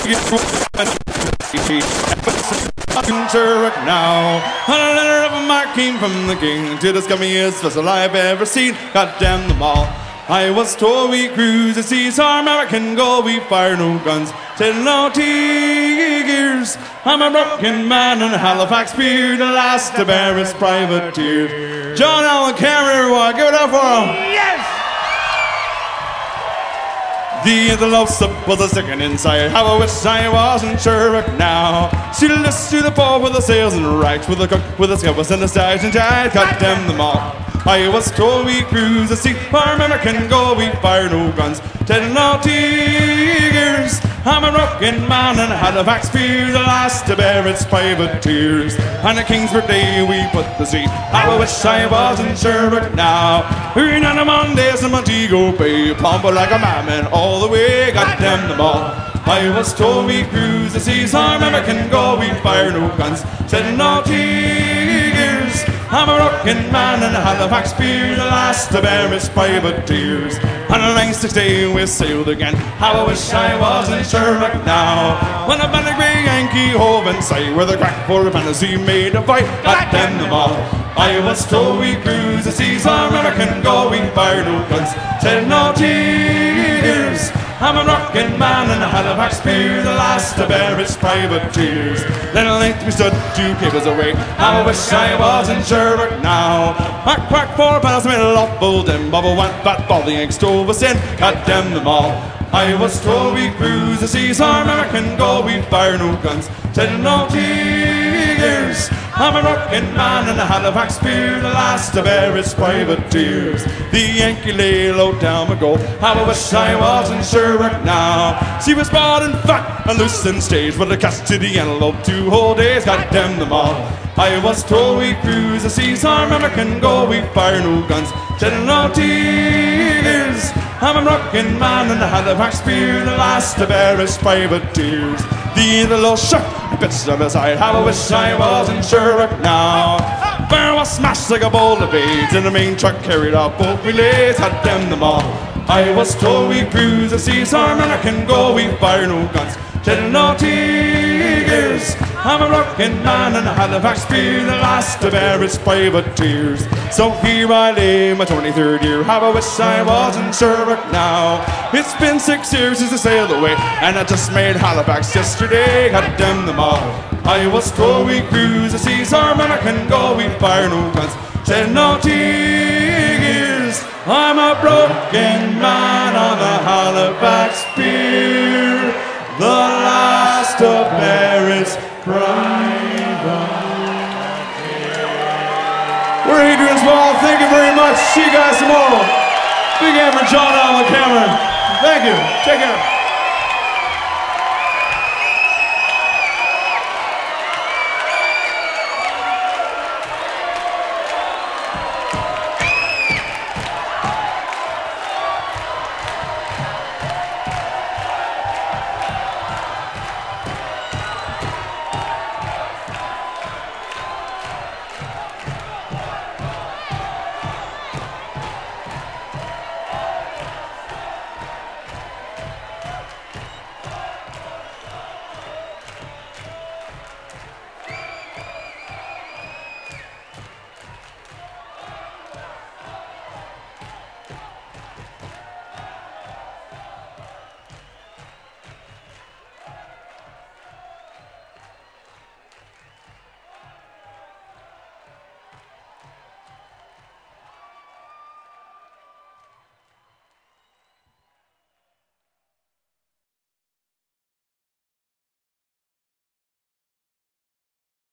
Sherlock now. On a letter of a mark came from the king to the scummiest vessel I've ever seen. God damn them all. I was told we cruise the seas, our American gold, we fire no guns, till no tigers. I'm a broken man in Halifax pier, the last to bear his privateer. John Allen Cameron, give it up for him. Yes! The love slip was a second inside. How I wish I wasn't Sherlock now. See the list to the port with the sails and rights, with the cook, with the scuppers and the stags and giants. God damn them all. I was told we cruise the sea, our American gold, we fire no guns, till no tigers. I'm a broken man in Halifax pier, the last to bear its privateers. On the King's birthday we put the sea. How I wish I wasn't Sherlock now. We're on a Mondays in Montego Bay, plump like a madman all the way. God damn them all. I was told we cruise the seas, our American gold, we fire no guns, till no tigers. I'm a broken man in Halifax pier, the last to bear his privateers. On the next day we sailed again. How I wish I wasn't Sherlock now. When a band of grey Yankee hove in sight, where the crack for a fantasy made a fight. God damn them all. I was told we cruise the seas, our American gold, we fire no guns, till no tigers. I'm a rockin' man in a Halifax pier, the last to bear its privateers. Then at length we stood 2 cables away. How I wish I wasn't Sherlock now. Quack, quack, 4 paddles, middle of bull, and bubble, one fat ball, the ink stove us in. God damn them all. I was told we cruise the seas, our American gold, we fire no guns, till no tigers. I'm a rockin' man in a Halifax pier, the last to bear its privateers. The Yankee lay low down my goal. How I wish I wasn't Sherlock now. She was broad and fat and loose and stage, with a cast to the antelope 2 whole days. God damn them all. I was told we cruise the seas, our American gold, we fire no guns, till no tigers. I'm a rockin' man in the Halifax pier, the last to bear his privateers. The little shark bits of his side. How I wish I wasn't Sherlock now. Fire was smashed like a bowl of beads, and the main truck carried off both relays. God damn them all. I was told we cruise the seas, our American gold, we fire no guns, till no tigers. I'm a rockin' man in a Halifax pier, the last to bear its privateers. So here I lay, my 23rd year. How I wish I wasn't Sherlock now. It's been 6 years since I sailed away, and I just made Halifax yesterday. God damn them all. I was told we cruise the seas, our American gold, we fire no guns, till no tigers. I'm a broken man on the Halifax pier, the last to bear its privateers. We're Adrian Small. Thank you very much. See you guys tomorrow. Big hand for John Allen Cameron. Thank you. Take care.